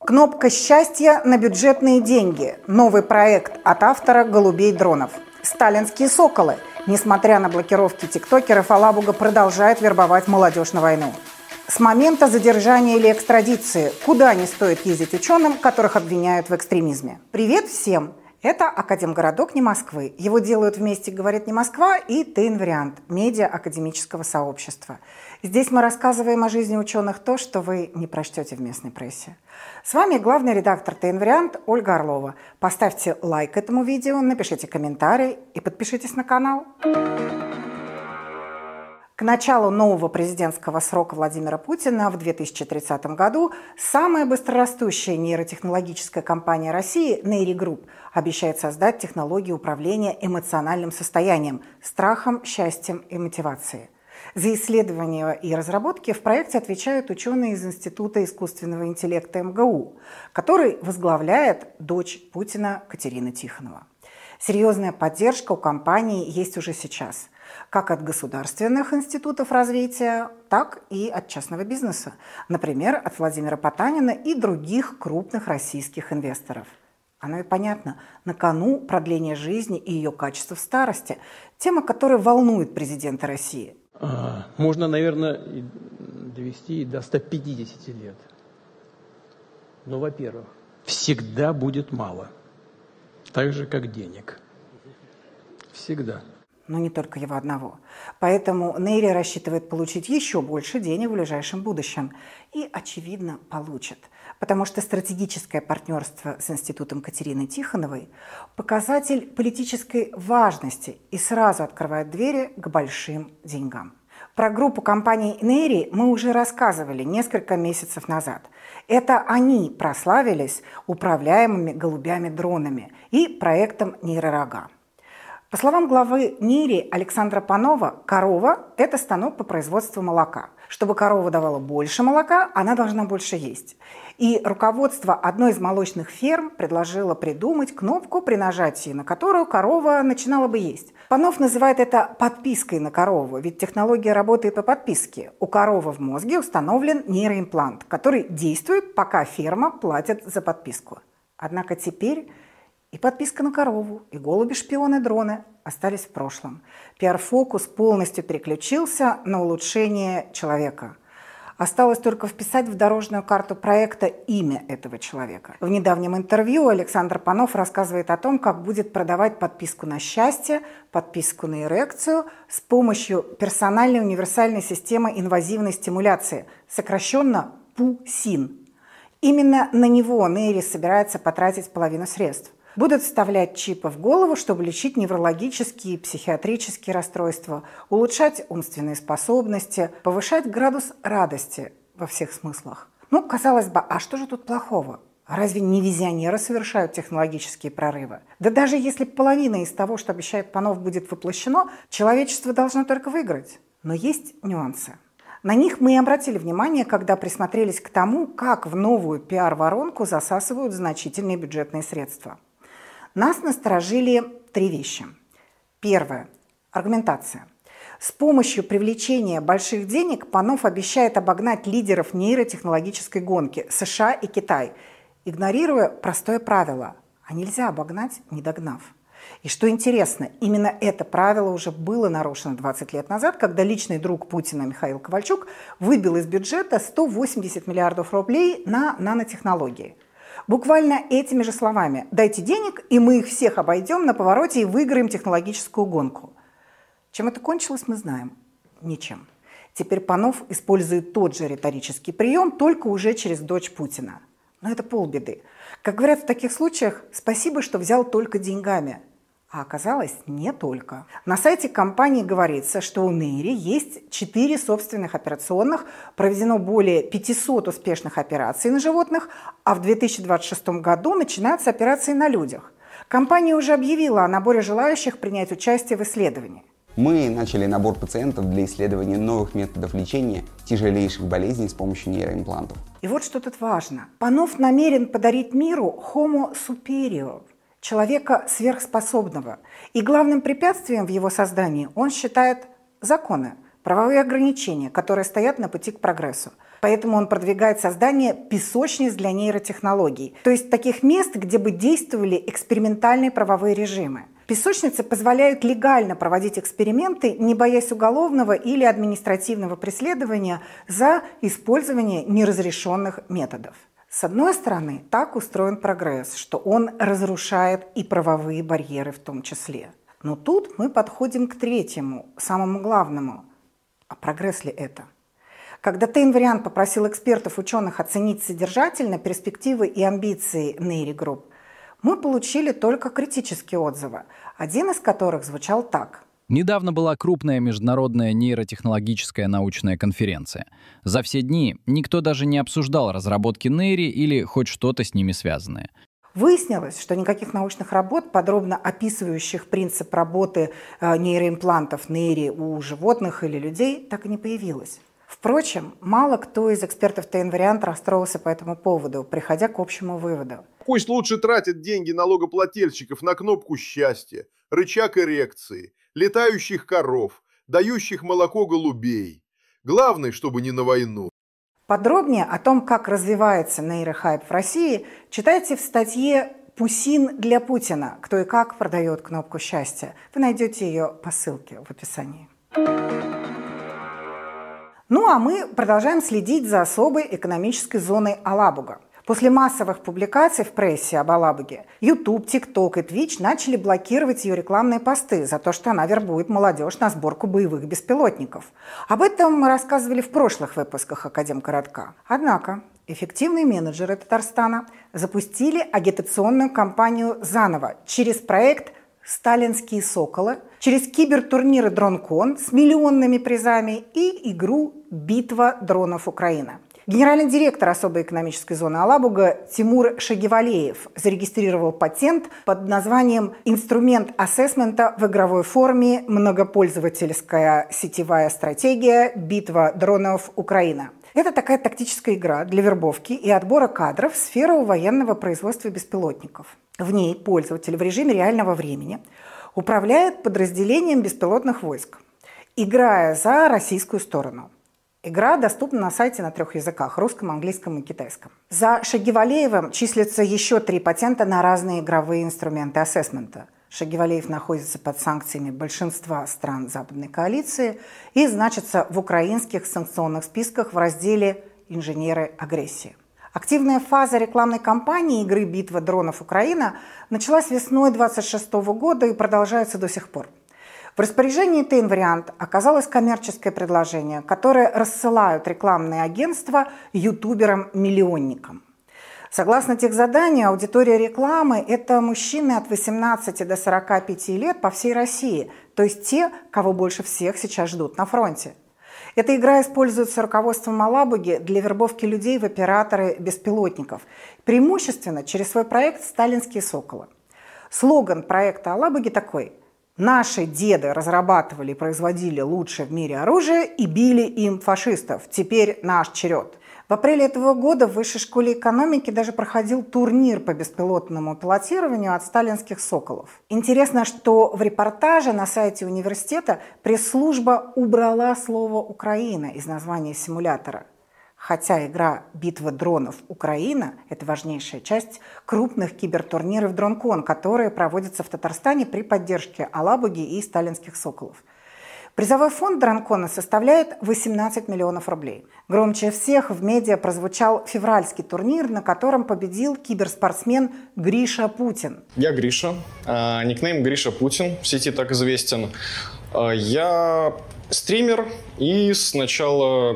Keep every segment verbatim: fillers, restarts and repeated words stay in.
Кнопка счастья на бюджетные деньги. Новый проект от автора «Голубей дронов». Сталинские соколы. Несмотря на блокировки тиктокеров, Алабуга продолжает вербовать молодежь на войну. С момента задержания или экстрадиции. Куда не стоит ездить ученым, которых обвиняют в экстремизме? Привет всем! Это Академгородок не Москвы. Его делают вместе «Говорит не Москва» и ТНВариант, медиа академического сообщества. Здесь мы рассказываем о жизни ученых то, что вы не прочтете в местной прессе. С вами главный редактор ТНВариант Ольга Орлова. Поставьте лайк этому видео, напишите комментарий и подпишитесь на канал. К началу нового президентского срока Владимира Путина в две тысячи тридцатом году самая быстрорастущая нейротехнологическая компания России Нейри Групп обещает создать технологии управления эмоциональным состоянием, страхом, счастьем и мотивацией. За исследования и разработки в проекте отвечают ученые из Института искусственного интеллекта эм гэ у, который возглавляет дочь Путина Катерина Тихонова. Серьезная поддержка у компании есть уже сейчас, как от государственных институтов развития, так и от частного бизнеса, например, от Владимира Потанина и других крупных российских инвесторов. Оно и понятно, на кону продление жизни и ее качество в старости, тема, которая волнует президента России. Можно, наверное, довести до ста пятидесяти лет. Но, во-первых, всегда будет мало. Так же, как денег. Всегда. Но не только его одного. Поэтому Нейри рассчитывает получить еще больше денег в ближайшем будущем. И, очевидно, получит. Потому что стратегическое партнерство с Институтом Катерины Тихоновой – показатель политической важности и сразу открывает двери к большим деньгам. Про группу компаний Нейри мы уже рассказывали несколько месяцев назад. Это они прославились управляемыми голубями-дронами и проектом нейророга. По словам главы Нейри Александра Панова, корова – это станок по производству молока. Чтобы корова давала больше молока, она должна больше есть. И руководство одной из молочных ферм предложило придумать кнопку, при нажатии на которую корова начинала бы есть. Панов называет это подпиской на корову, ведь технология работает по подписке. У коровы в мозге установлен нейроимплант, который действует, пока ферма платит за подписку. Однако теперь и подписка на корову, и голуби-шпионы-дроны остались в прошлом. Пиар-фокус полностью переключился на улучшение человека. Осталось только вписать в дорожную карту проекта имя этого человека. В недавнем интервью Александр Панов рассказывает о том, как будет продавать подписку на счастье, подписку на эрекцию с помощью персональной универсальной системы инвазивной стимуляции, сокращенно ПУ-СИН. Именно на него Нейри собирается потратить половину средств. Будут вставлять чипы в голову, чтобы лечить неврологические и психиатрические расстройства, улучшать умственные способности, повышать градус радости во всех смыслах. Ну, казалось бы, а что же тут плохого? Разве не визионеры совершают технологические прорывы? Да даже если половина из того, что обещает Панов, будет воплощено, человечество должно только выиграть. Но есть нюансы. На них мы и обратили внимание, когда присмотрелись к тому, как в новую пиар-воронку засасывают значительные бюджетные средства. Нас насторожили три вещи. Первое. Аргументация. С помощью привлечения больших денег Панов обещает обогнать лидеров нейротехнологической гонки США и Китай, игнорируя простое правило: а нельзя обогнать, не догнав. И что интересно, именно это правило уже было нарушено двадцать лет назад, когда личный друг Путина Михаил Ковальчук выбил из бюджета сто восемьдесят миллиардов рублей на нанотехнологии. Буквально этими же словами: дайте денег, и мы их всех обойдем на повороте и выиграем технологическую гонку. Чем это кончилось, мы знаем. Ничем. Теперь Панов использует тот же риторический прием, только уже через дочь Путина. Но это полбеды. Как говорят в таких случаях, спасибо, что взял только деньгами. А оказалось, не только. На сайте компании говорится, что у Нейри есть четыре собственных операционных, проведено более пятисот успешных операций на животных, а в две тысячи двадцать шестом году начинаются операции на людях. Компания уже объявила о наборе желающих принять участие в исследовании. Мы начали набор пациентов для исследования новых методов лечения тяжелейших болезней с помощью нейроимплантов. И вот что тут важно. Панов намерен подарить миру Homo superior, человека сверхспособного. И главным препятствием в его создании он считает законы, правовые ограничения, которые стоят на пути к прогрессу. Поэтому он продвигает создание песочниц для нейротехнологий, то есть таких мест, где бы действовали экспериментальные правовые режимы. Песочницы позволяют легально проводить эксперименты, не боясь уголовного или административного преследования за использование неразрешенных методов. С одной стороны, так устроен прогресс, что он разрушает и правовые барьеры в том числе. Но тут мы подходим к третьему, самому главному. А прогресс ли это? Когда Тейн-Вариант попросил экспертов-ученых оценить содержательно перспективы и амбиции Нейри Групп, мы получили только критические отзывы, один из которых звучал так. Недавно была крупная международная нейротехнологическая научная конференция. За все дни никто даже не обсуждал разработки Нейри или хоть что-то с ними связанное. Выяснилось, что никаких научных работ, подробно описывающих принцип работы нейроимплантов Нейри у животных или людей, так и не появилось. Впрочем, мало кто из экспертов Тейн-Вариант расстроился по этому поводу, приходя к общему выводу. Пусть лучше тратят деньги налогоплательщиков на кнопку счастья, рычаг эрекции, летающих коров, дающих молоко голубей. Главное, чтобы не на войну. Подробнее о том, как развивается нейрохайп в России, читайте в статье «Пусин для Путина. Кто и как продает кнопку счастья». Вы найдете ее по ссылке в описании. Ну а мы продолжаем следить за особой экономической зоной Алабуга. После массовых публикаций в прессе об Алабуге YouTube, TikTok и Twitch начали блокировать ее рекламные посты за то, что она вербует молодежь на сборку боевых беспилотников. Об этом мы рассказывали в прошлых выпусках Академкоротка. Однако эффективные менеджеры Татарстана запустили агитационную кампанию заново через проект «Сталинские соколы», через кибертурниры «Дронкон» с миллионными призами и игру «Битва дронов Украина». Генеральный директор особой экономической зоны Алабуга Тимур Шагивалеев зарегистрировал патент под названием «Инструмент ассессмента в игровой форме. Многопользовательская сетевая стратегия. Битва дронов Украина». Это такая тактическая игра для вербовки и отбора кадров в сферу военного производства беспилотников. В ней пользователь в режиме реального времени управляет подразделением беспилотных войск, играя за российскую сторону. Игра доступна на сайте на трех языках – русском, английском и китайском. За Шагивалеевым числятся еще три патента на разные игровые инструменты ассессмента. Шагивалеев находится под санкциями большинства стран Западной коалиции и значится в украинских санкционных списках в разделе «Инженеры агрессии». Активная фаза рекламной кампании игры «Битва дронов Украина» началась весной две тысячи двадцать шестого года и продолжается до сих пор. В распоряжении Тейн-Вариант оказалось коммерческое предложение, которое рассылают рекламные агентства ютуберам-миллионникам. Согласно техзаданию, аудитория рекламы – это мужчины от восемнадцати до сорока пяти лет по всей России, то есть те, кого больше всех сейчас ждут на фронте. Эта игра используется руководством Алабуги для вербовки людей в операторы беспилотников, преимущественно через свой проект «Сталинские соколы». Слоган проекта Алабуги такой: «Наши деды разрабатывали и производили лучшее в мире оружие и били им фашистов. Теперь наш черед». В апреле этого года в Высшей школе экономики даже проходил турнир по беспилотному пилотированию от сталинских соколов. Интересно, что в репортаже на сайте университета пресс-служба убрала слово «Украина» из названия симулятора. Хотя игра «Битва дронов Украина» – это важнейшая часть крупных кибертурниров «Дронкон», которые проводятся в Татарстане при поддержке Алабуги и сталинских соколов. Призовой фонд «Дронкона» составляет восемнадцать миллионов рублей. Громче всех в медиа прозвучал февральский турнир, на котором победил киберспортсмен Гриша Путин. Я Гриша, а, никнейм Гриша Путин, в сети так известен. А, я стример и сначала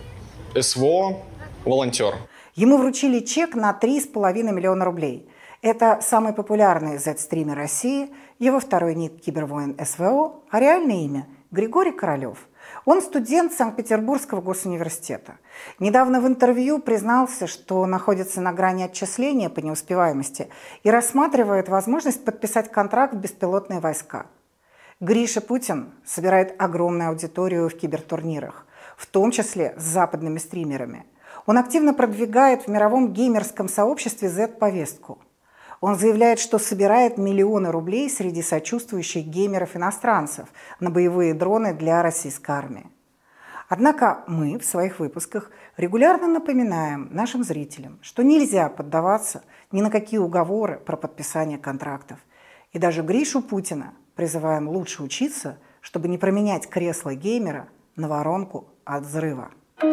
СВО, волонтер. Ему вручили чек на три с половиной миллиона рублей. Это самый популярный зет-стример России, его второй ник кибервоин СВО, а реальное имя – Григорий Королев. Он студент Санкт-Петербургского госуниверситета. Недавно в интервью признался, что находится на грани отчисления по неуспеваемости и рассматривает возможность подписать контракт в беспилотные войска. Гриша Путин собирает огромную аудиторию в кибертурнирах, в том числе с западными стримерами. Он активно продвигает в мировом геймерском сообществе зет-повестку. Он заявляет, что собирает миллионы рублей среди сочувствующих геймеров-иностранцев на боевые дроны для российской армии. Однако мы в своих выпусках регулярно напоминаем нашим зрителям, что нельзя поддаваться ни на какие уговоры про подписание контрактов. И даже Гришу Путина призываем лучше учиться, чтобы не променять кресло геймера на воронку от взрыва.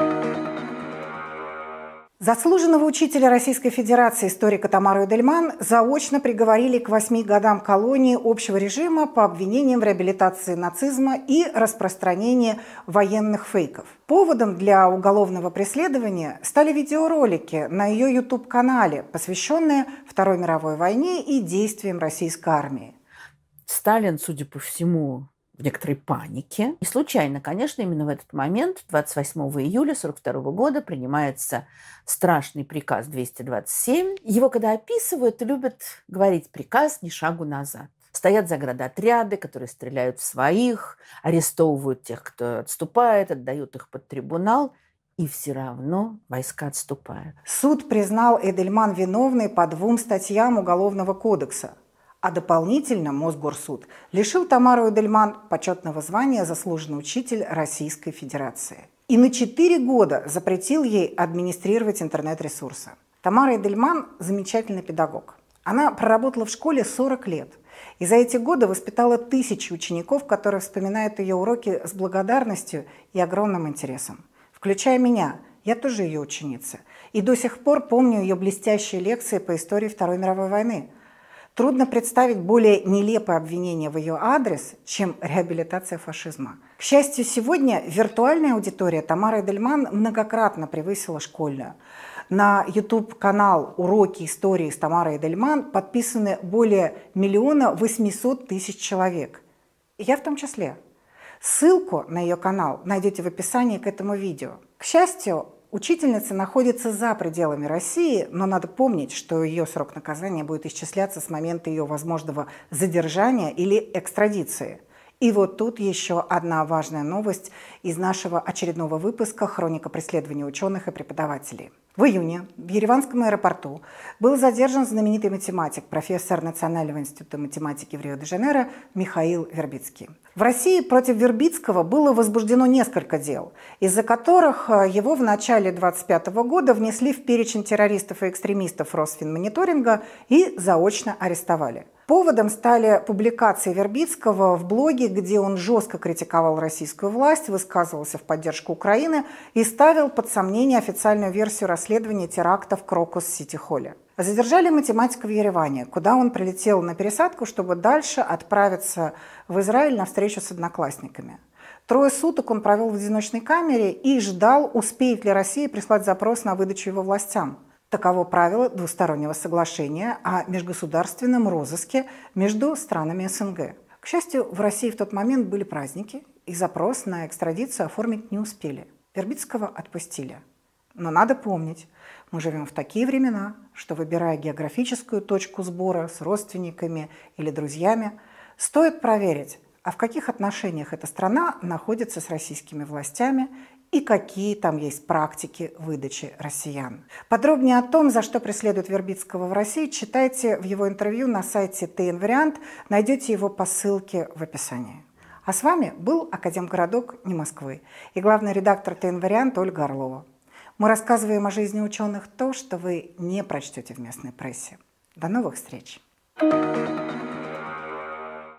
Заслуженного учителя Российской Федерации, историка Тамару Эдельман, заочно приговорили к восьми годам колонии общего режима по обвинениям в реабилитации нацизма и распространении военных фейков. Поводом для уголовного преследования стали видеоролики на ее ютуб-канале, посвященные Второй мировой войне и действиям российской армии. Сталин, судя по всему, в некоторой панике. И случайно, конечно, именно в этот момент, двадцать восьмого июля сорок второго года, принимается страшный приказ двести двадцать семь. Его, когда описывают, любят говорить «приказ ни шагу назад». Стоят заградотряды, которые стреляют в своих, арестовывают тех, кто отступает, отдают их под трибунал. И все равно войска отступают. Суд признал Эдельман виновной по двум статьям Уголовного кодекса. А дополнительно Мосгорсуд лишил Тамару Эдельман почетного звания «Заслуженный учитель Российской Федерации». И на четыре года запретил ей администрировать интернет-ресурсы. Тамара Эдельман – замечательный педагог. Она проработала в школе сорок лет. И за эти годы воспитала тысячи учеников, которые вспоминают ее уроки с благодарностью и огромным интересом. Включая меня. Я тоже ее ученица. И до сих пор помню ее блестящие лекции по истории Второй мировой войны. Трудно представить более нелепое обвинение в ее адрес, чем реабилитация фашизма. К счастью, сегодня виртуальная аудитория Тамары Эдельман многократно превысила школьную. На ютуб-канал «Уроки истории с Тамарой Эдельман» подписаны более миллиона восьмисот тысяч человек. И я в том числе. Ссылку на ее канал найдете в описании к этому видео. К счастью, учительница находится за пределами России, но надо помнить, что ее срок наказания будет исчисляться с момента ее возможного задержания или экстрадиции. И вот тут еще одна важная новость из нашего очередного выпуска «Хроника преследования ученых и преподавателей». В июне в Ереванском аэропорту был задержан знаменитый математик, профессор Национального института математики в Рио-де-Жанейро Михаил Вербицкий. В России против Вербицкого было возбуждено несколько дел, из-за которых его в начале двадцать пятого года внесли в перечень террористов и экстремистов Росфинмониторинга и заочно арестовали. Поводом стали публикации Вербицкого в блоге, где он жестко критиковал российскую власть, высказывался в поддержку Украины и ставил под сомнение официальную версию расследования терактов в Крокус-Сити-Холле. Задержали математика в Ереване, куда он прилетел на пересадку, чтобы дальше отправиться в Израиль на встречу с одноклассниками. Трое суток он провел в одиночной камере и ждал, успеет ли Россия прислать запрос на выдачу его властям. Таково правило двустороннего соглашения о межгосударственном розыске между странами СНГ. К счастью, в России в тот момент были праздники, и запрос на экстрадицию оформить не успели. Вербицкого отпустили. Но надо помнить, мы живем в такие времена, что, выбирая географическую точку сбора с родственниками или друзьями, стоит проверить, а в каких отношениях эта страна находится с российскими властями и какие там есть практики выдачи россиян. Подробнее о том, за что преследуют Вербицкого в России, читайте в его интервью на сайте ТН-Вариант, найдете его по ссылке в описании. А с вами был Академгородок не Москвы и главный редактор ТН-Вариант Ольга Орлова. Мы рассказываем о жизни ученых то, что вы не прочтете в местной прессе. До новых встреч! Thank you.